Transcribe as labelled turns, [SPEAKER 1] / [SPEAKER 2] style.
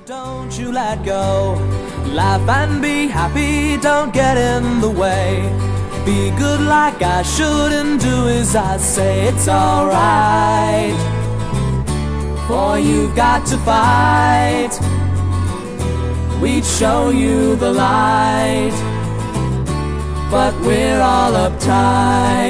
[SPEAKER 1] Don't you let go. Laugh and be happy, don't get in the way. Be good like I should and do as I say. It's alright, for you've got to fight. We'd show you the light, but we're all uptight.